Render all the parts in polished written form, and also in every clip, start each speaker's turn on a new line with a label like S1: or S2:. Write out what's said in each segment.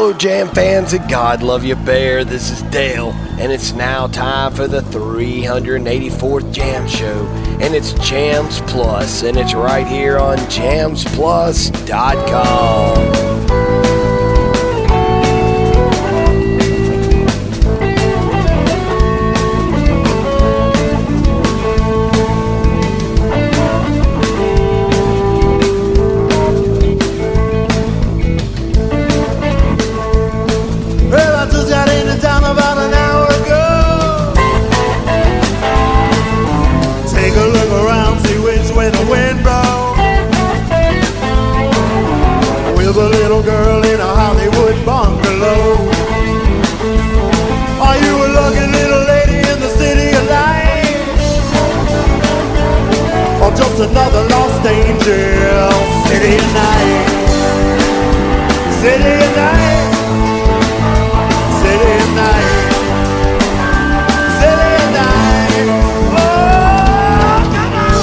S1: Hello, Jam fans, and God love you, Bear. This is Dale, and it's now time for the 384th Jam Show, and it's Jams Plus, and it's right here on jamsplus.com.
S2: A little girl in a Hollywood bungalow. Are you a lucky little lady in the city of light, or just another lost angel? City of night, city of night, city of night, city of night. Oh, come on.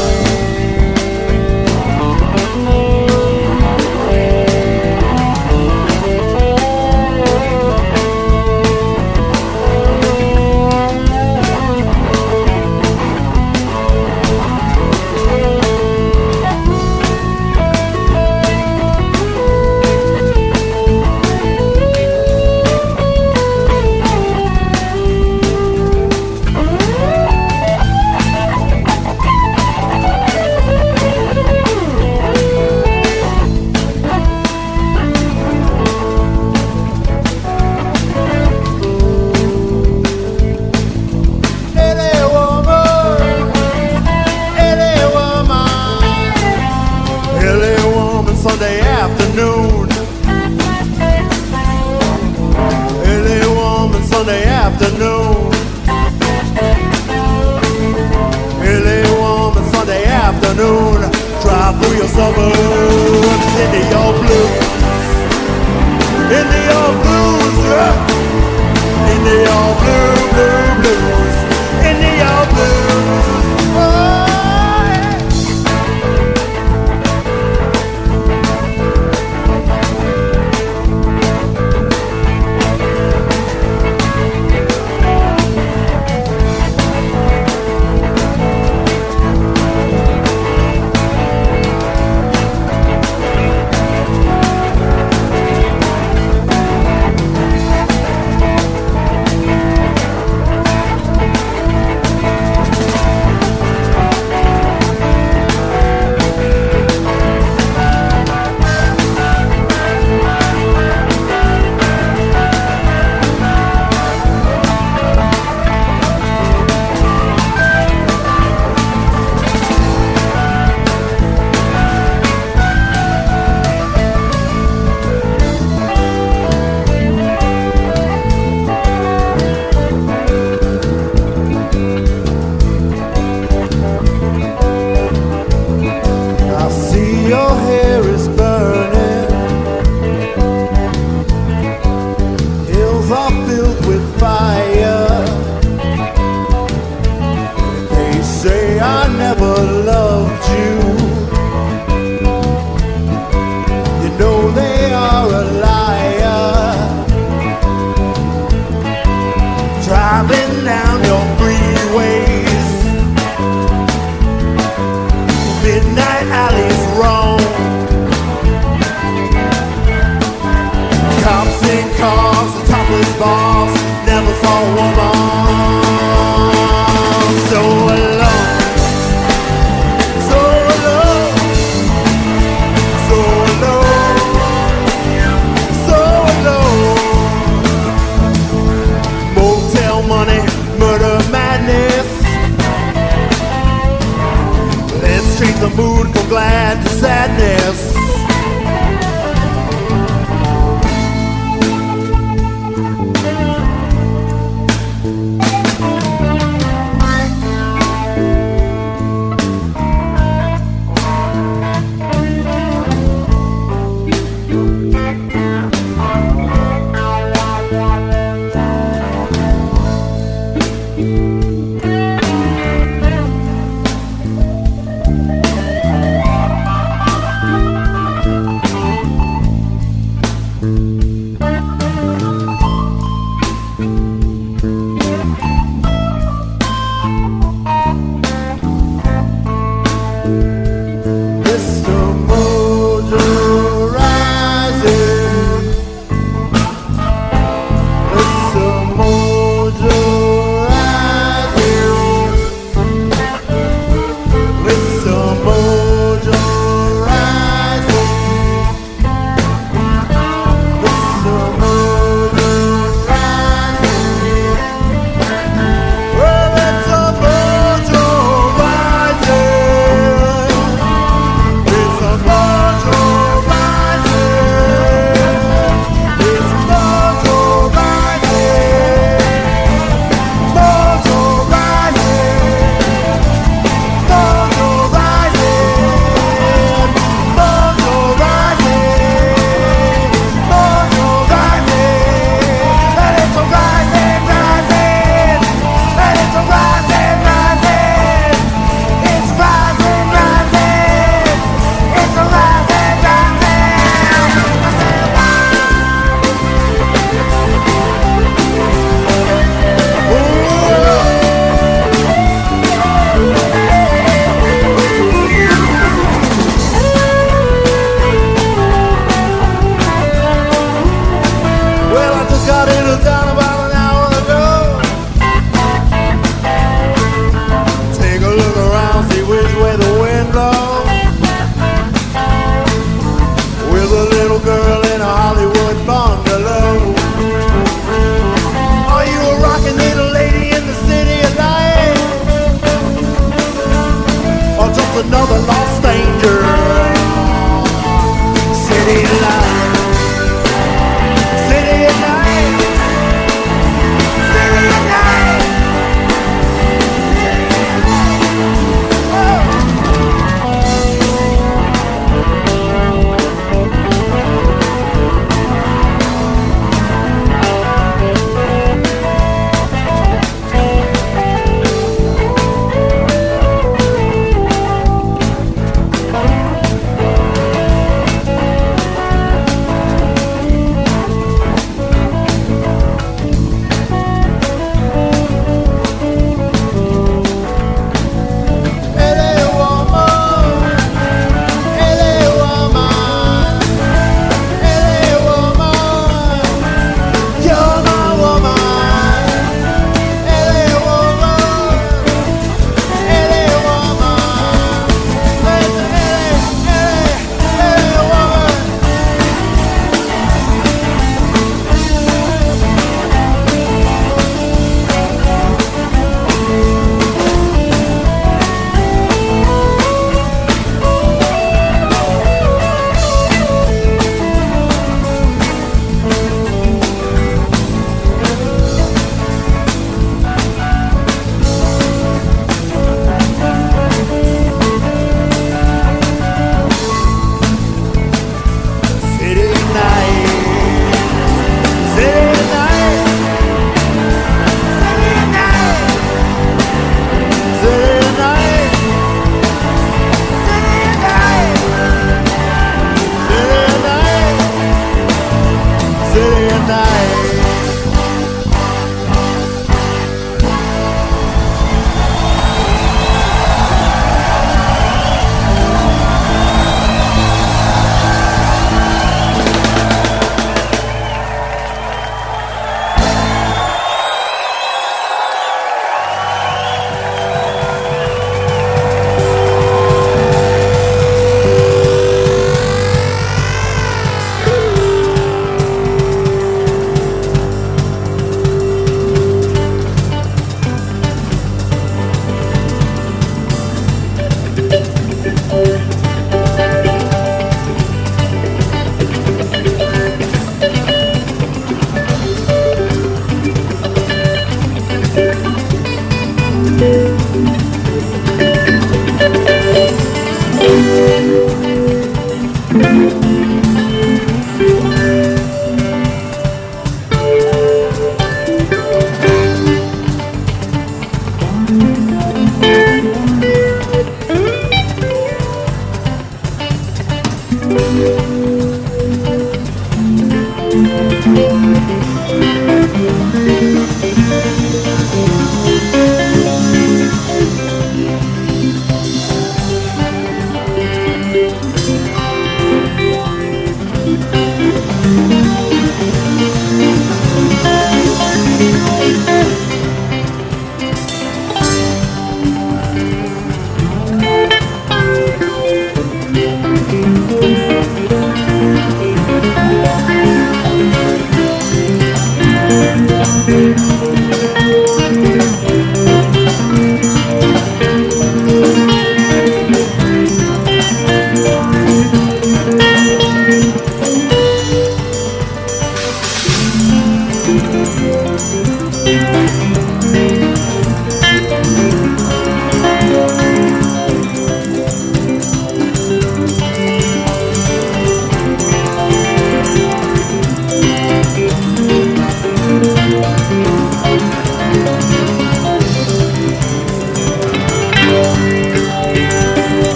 S2: Sunday afternoon, LA woman, Sunday afternoon, LA woman, Sunday afternoon. Drive through your suburbs into your blues, into your blues, into your blues, into your blues. Oh, yeah.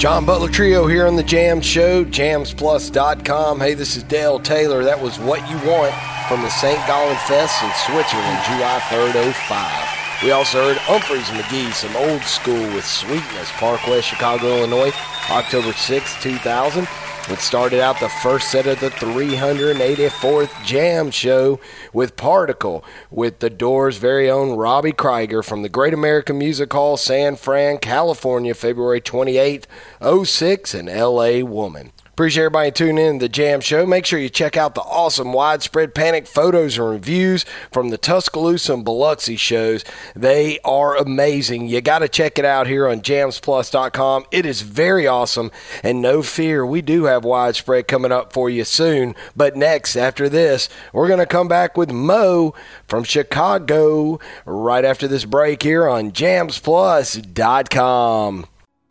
S1: John Butler Trio here on the Jam Show, jamsplus.com. Hey, this is Dale Taylor. That was What You Want from the St. Gallen Fest in Switzerland, July 3rd, 05. We also heard Humphreys McGee, some old school with Sweetness, Park West, Chicago, Illinois, October 6, 2000. It started out the first set of the 384th Jam Show with Particle, with the Doors' very own Robbie Krieger from the Great American Music Hall, San Fran, California, February 28th, 06, and L.A. Woman. Appreciate everybody tuning in to the Jam Show. Make sure you check out the awesome Widespread Panic photos and reviews from the Tuscaloosa and Biloxi shows. They are amazing. You got to check it out here on jamsplus.com. It is very awesome. And no fear, we do have Widespread coming up for you soon. But next, after this, we're going to come back with Mo from Chicago right after this break here on jamsplus.com.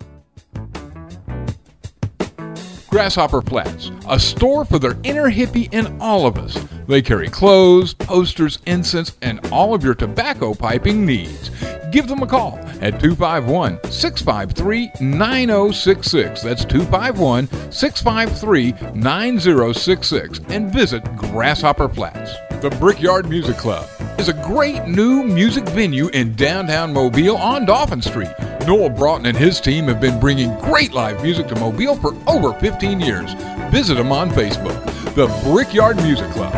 S3: Grasshopper Flats, a store for their inner hippie in all of us. They carry clothes, posters, incense, and all of your tobacco piping needs. Give them a call at 251-653-9066. That's 251-653-9066. And visit Grasshopper Flats. The Brickyard Music Club is a great new music venue in downtown Mobile on Dauphin Street. Noel Broughton and his team have been bringing great live music to Mobile for over 15 years. Visit them on Facebook. The Brickyard Music Club.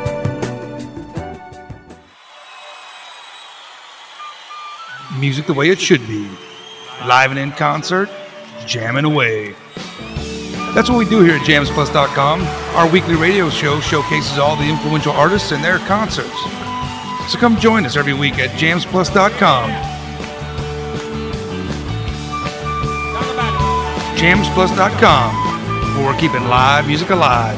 S4: Music the way it should be. Live and in concert, jamming away. That's what we do here at jamsplus.com. Our weekly radio show showcases all the influential artists and their concerts. So come join us every week at jamsplus.com. jamsplus.com, where we're keeping live music alive.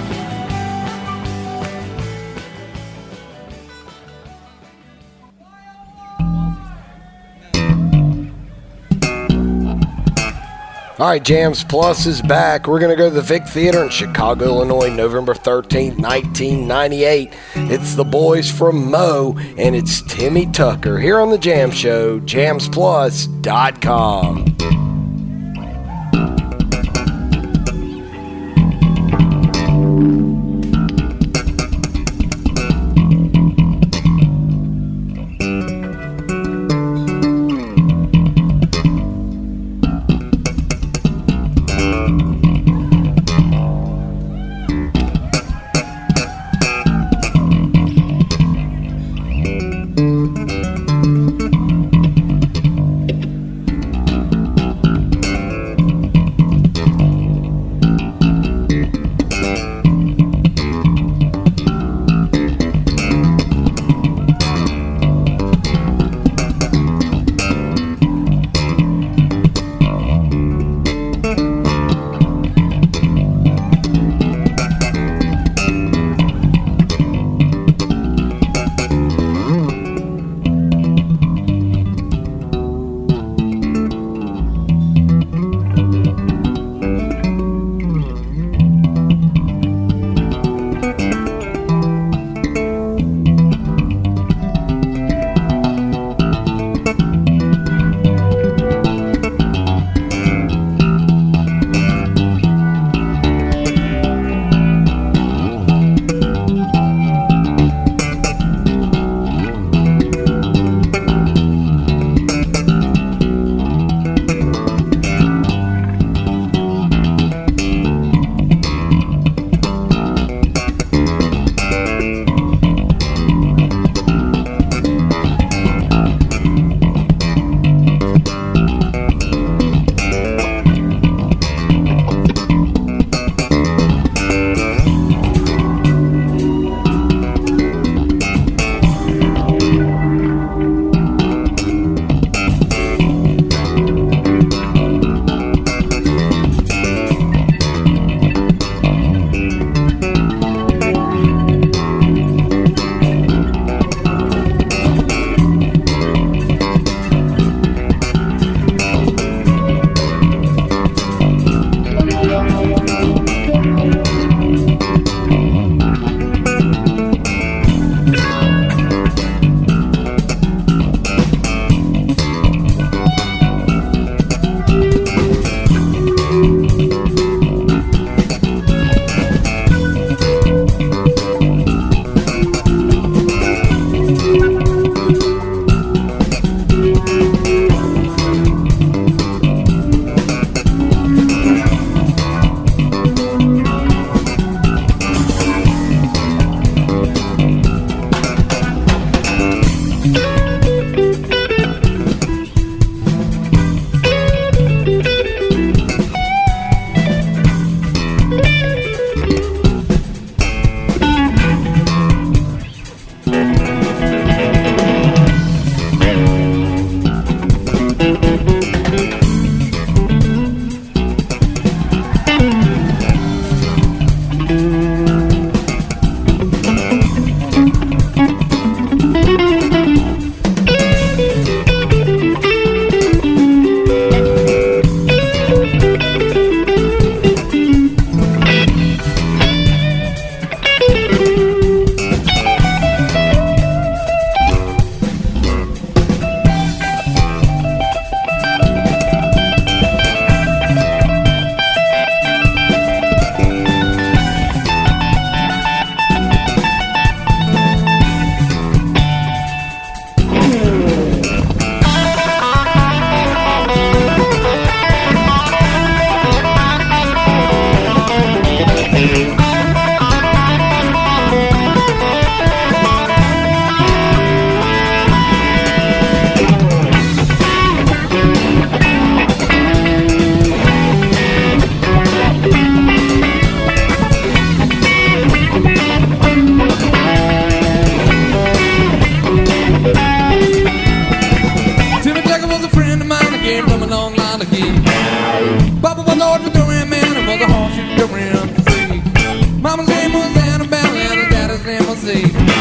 S1: All right, Jams Plus is back. We're going to go to the Vic Theater in Chicago, Illinois, November 13th, 1998. It's the boys from Mo, and it's Timmy Tucker here on the Jam Show, jamsplus.com.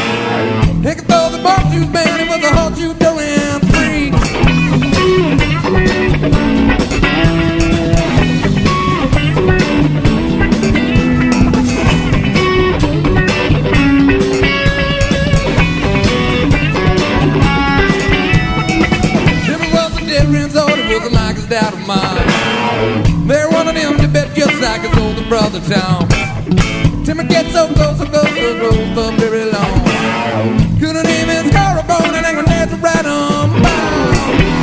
S5: He could throw the barbecue man, he was a horseshoe throwing freak. Jimmy was a different sort, he wasn't like his dad of mine. They're one of them to bet just like his older brother Tom. Timmy gets so close, so close for very long. Couldn't even score a bone and ain't gonna right on by.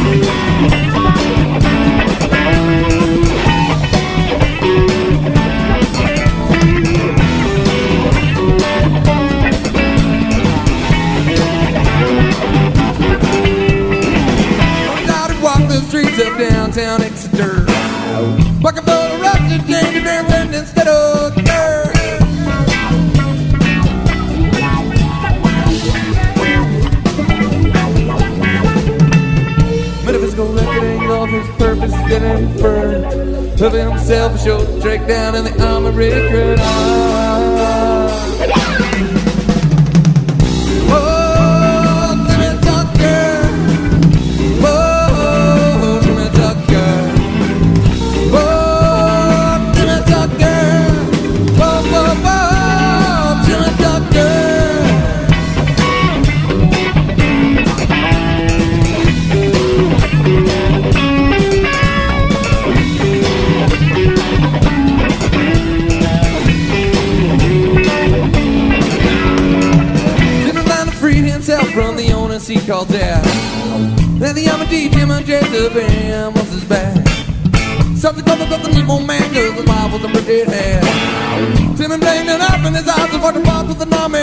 S5: Started walking the streets of downtown Exeter. Bucket full of rusted danger dancing instead of dirt. Metaphysical reckoning of his purpose getting inferred. Of himself a short trek down in the armory record. Oh, Timmy Tucker. Oh, Timmy Tucker. Oh, Timmy Tucker. Oh, oh, oh, Timmy Tucker. From the owner he called Dad. Then the Amity, Jim and Jacob, and what's his back? Something called the Nemo man, cause the Bible was a dead head. Tim and blamed it up in his eyes and walked apart with the army.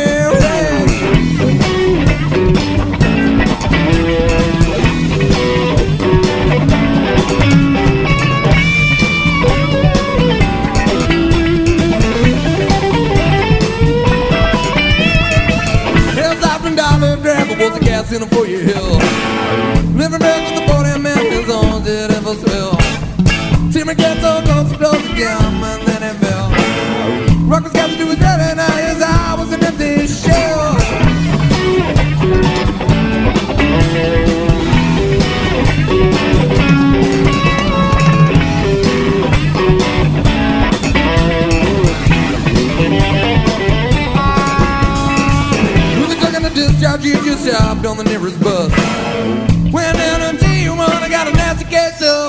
S5: Was a gas in a 4-year hill. Living back with the 40 Memphis on did ever spill. Timmy gets so close again, and then it fell. Rockers got to do his head, and now his eye was an empty shell. Discharge you just stopped on the nearest bus. Went down on T1, I got a nasty case of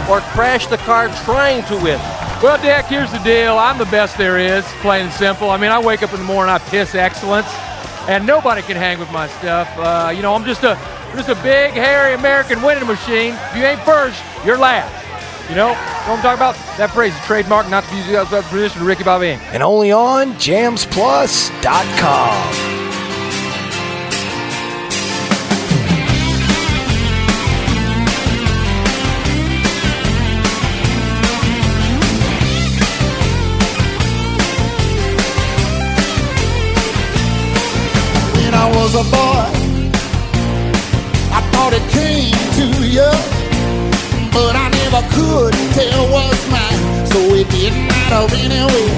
S6: or crash the car trying to win?
S7: Well, Dick, here's the deal. I'm the best there is, plain and simple. I mean, I wake up in the morning, I piss excellence, and nobody can hang with my stuff. I'm just a big, hairy American winning machine. If you ain't first, you're last. You know what I'm talking about? That phrase is trademark, not to use the position of Ricky Bobby.
S1: And only on JamsPlus.com.
S2: When I was a boy, I thought it came to you, but I never could tell what's mine, so it didn't matter anyway.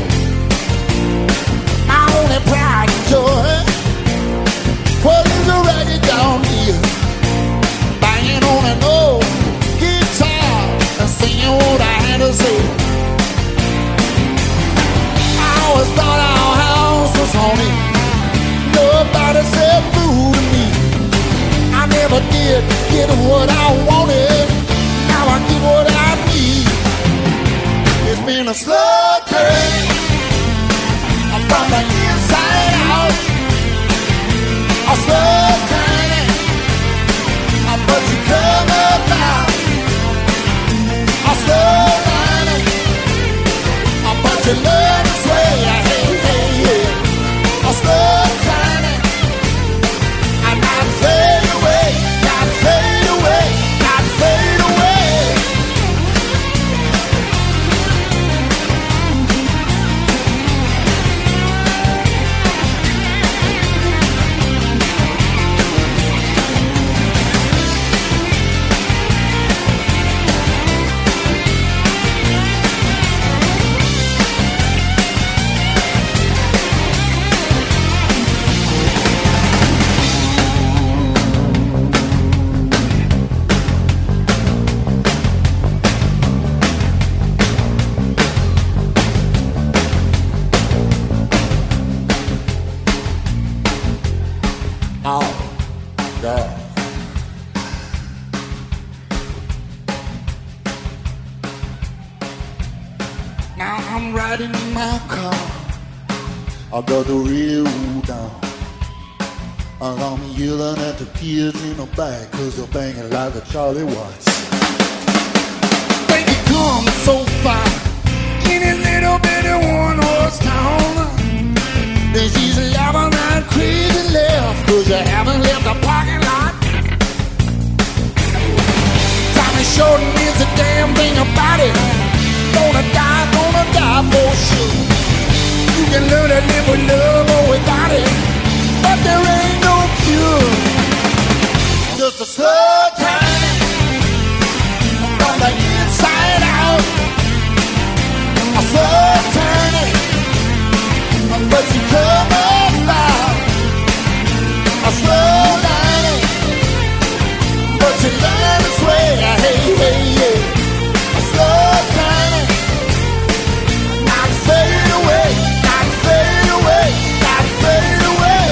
S2: My only pride and joy was a ragged down here, banging on an old guitar and singing what I had to say. I always thought our house was haunted. Nobody said boo to me. I never did get what I wanted. Now I get what I need. It's been a slow turn from the inside out. A slow turning, but you come about. A slow running, but you learn to sway. Hey, hey, yeah. A slow turning, and not fade away, not fade away, not fade away. Now I'm riding in my car. I got the radio down. I'm yelling at the kids in the back, 'cause they're banging like a Charlie Watts. Think it comes so far in his little bitty one-horse town. Then she's laughing that crazy laugh, 'cause you haven't left the parking lot. Tommy Shorten is the damn thing about it. Gonna die for sure. You can learn to live with love or without it, but there ain't no cure. Just a slow time from the inside out. A slow turning, but you come about. A slow lining, but you learn to sway. Hey, hey, yeah. A slow turning, not fade away, not fade away, not fade away.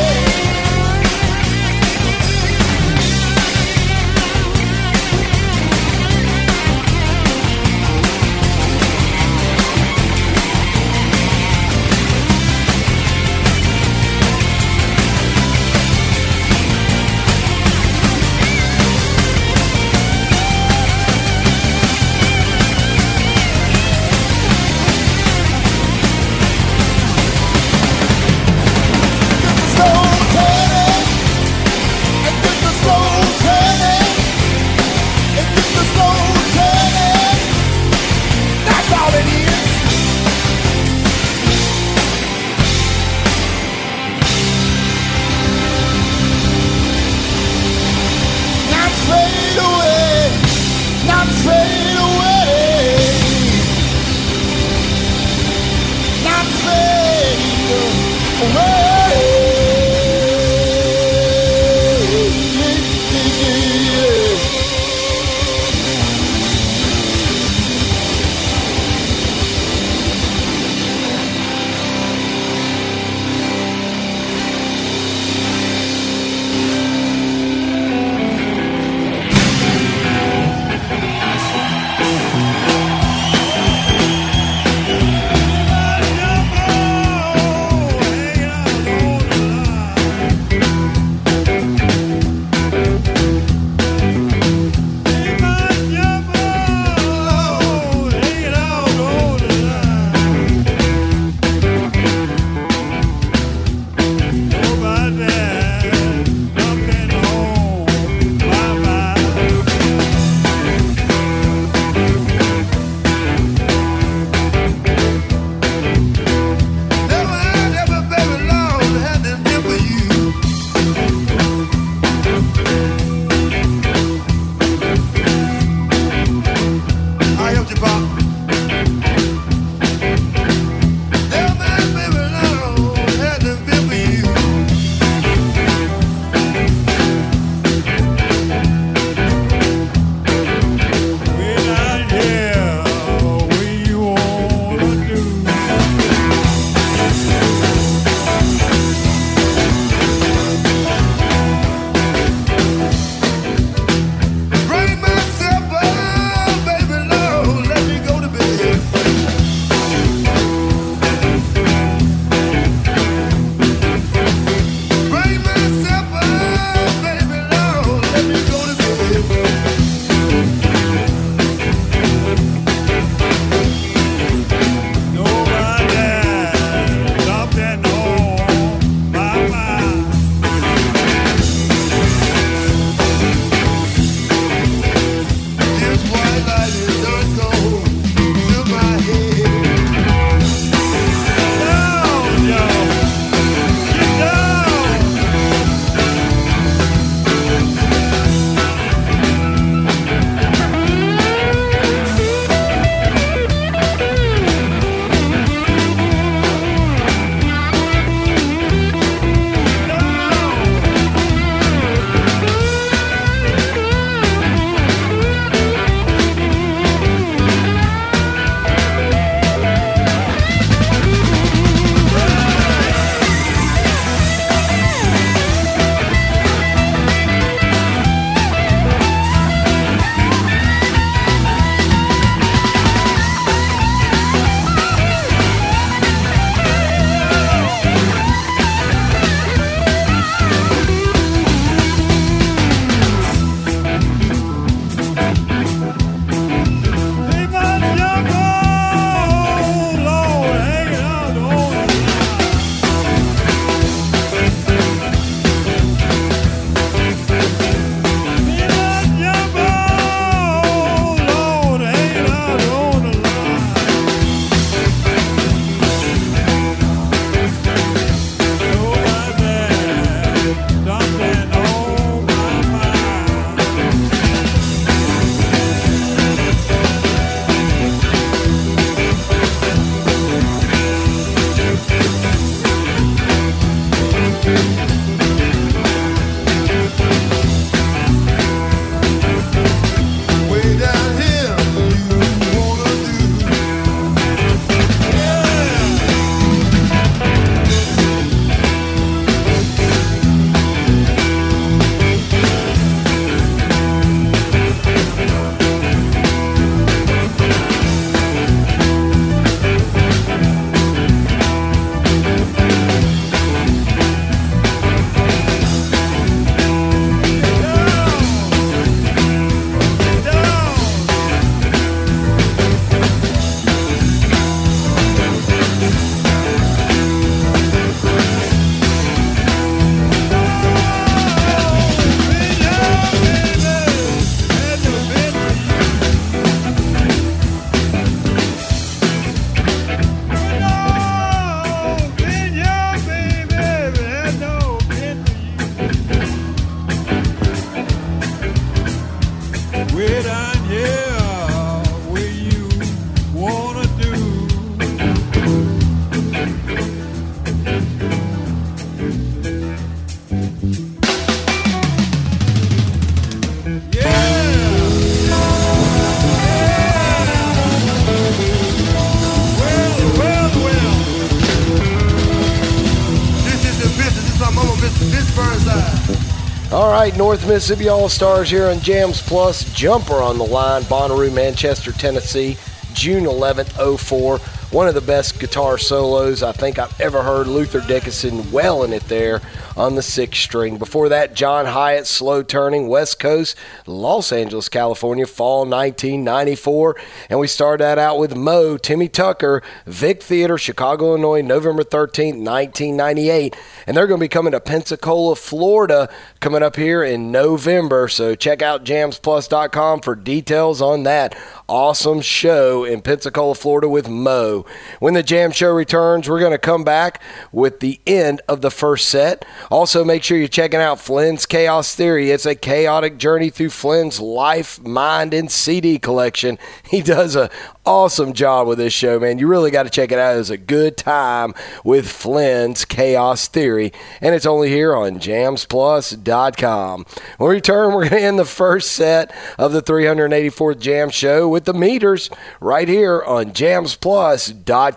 S1: All right, North Mississippi All-Stars here on Jams Plus. Jumper on the line, Bonnaroo, Manchester, Tennessee, June 11th, 04. One of the best guitar solos I think I've ever heard. Luther Dickinson wailing it there on the 6th string. Before that, John Hyatt, Slow Turning, West Coast, Los Angeles, California, fall 1994. And we started that out with Mo, Timmy Tucker, Vic Theater, Chicago, Illinois, November 13th, 1998. And they're going to be coming to Pensacola, Florida, coming up here in November. So check out jamsplus.com for details on that awesome show in Pensacola, Florida with Mo. When the Jam Show returns, we're going to come back with the end of the first set. Also, make sure you're checking out Flynn's Chaos Theory. It's a chaotic journey through Flynn's life, mind, and CD collection. He does an awesome job with this show, man. You really got to check it out. It's a good time with Flynn's Chaos Theory, and it's only here on jamsplus.com. When we return, we're going to end the first set of the 384th Jam Show with the meters right here on jamsplus.com.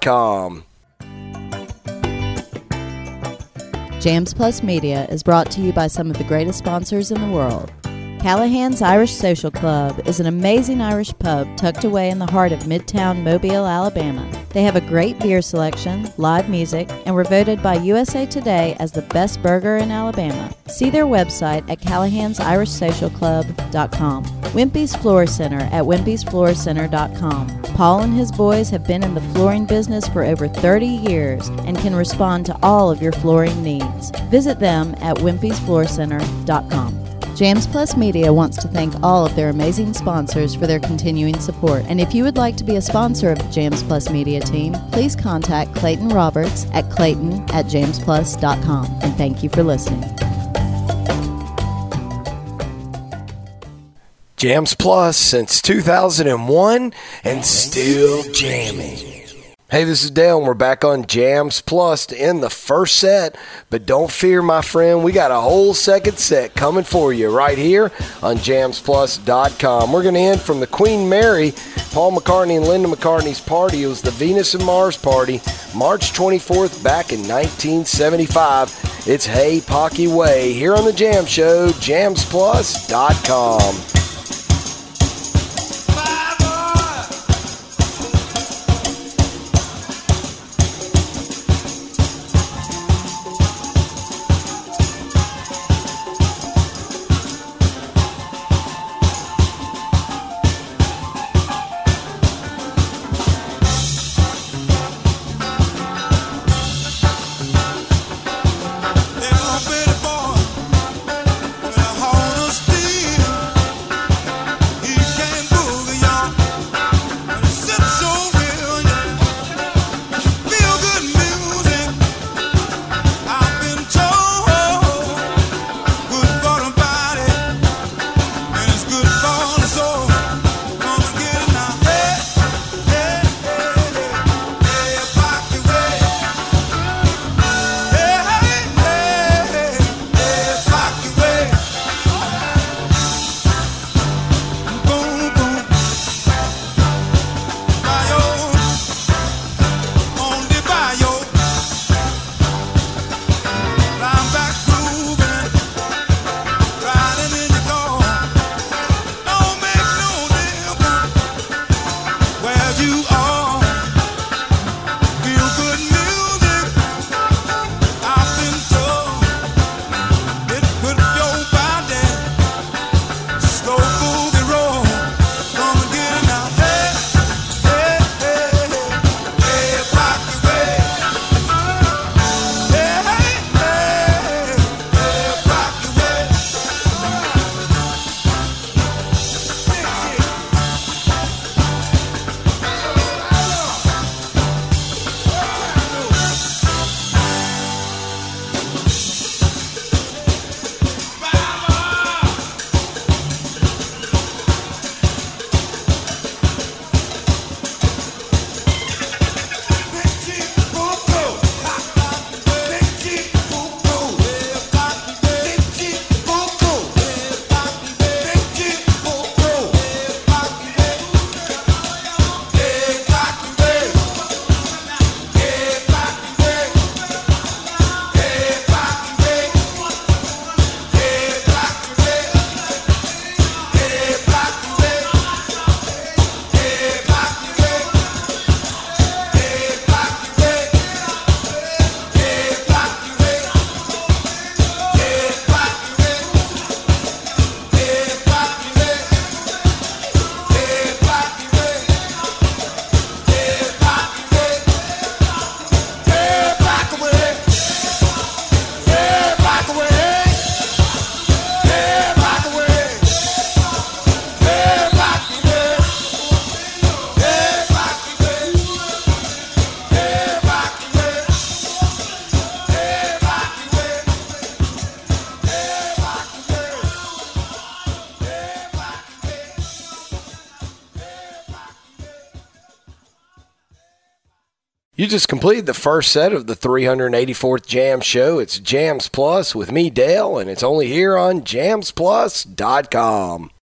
S8: Jams Plus Media is brought to you by some of the greatest sponsors in the world. Callahan's Irish Social Club is an amazing Irish pub tucked away in the heart of Midtown Mobile, Alabama. They have a great beer selection, live music, and were voted by USA Today as the best burger in Alabama. See their website at callahansirishsocialclub.com. Wimpy's Floor Center at wimpysfloorcenter.com. Paul and his boys have been in the flooring business for over 30 years and can respond to all of your flooring needs. Visit them at wimpysfloorcenter.com. Jams Plus Media wants to thank all of their amazing sponsors for their continuing support. And if you would like to be a sponsor of the Jams Plus Media team, please contact Clayton Roberts at clayton@jamsplus.com. And thank you for listening.
S1: Jams Plus since 2001 and still jamming. Hey, this is Dale, and we're back on Jams Plus to end the first set. But don't fear, my friend, we got a whole second set coming for you right here on jamsplus.com. We're going to end from the Queen Mary, Paul McCartney and Linda McCartney's party. It was the Venus and Mars party, March 24th, back in 1975. It's Hey Pocky Way here on the Jam Show, jamsplus.com.
S2: Little bitty boy with a heart of steel.
S1: You just completed the first set of the 384th Jam Show. It's Jams Plus with me, Dale, and it's only here on jamsplus.com.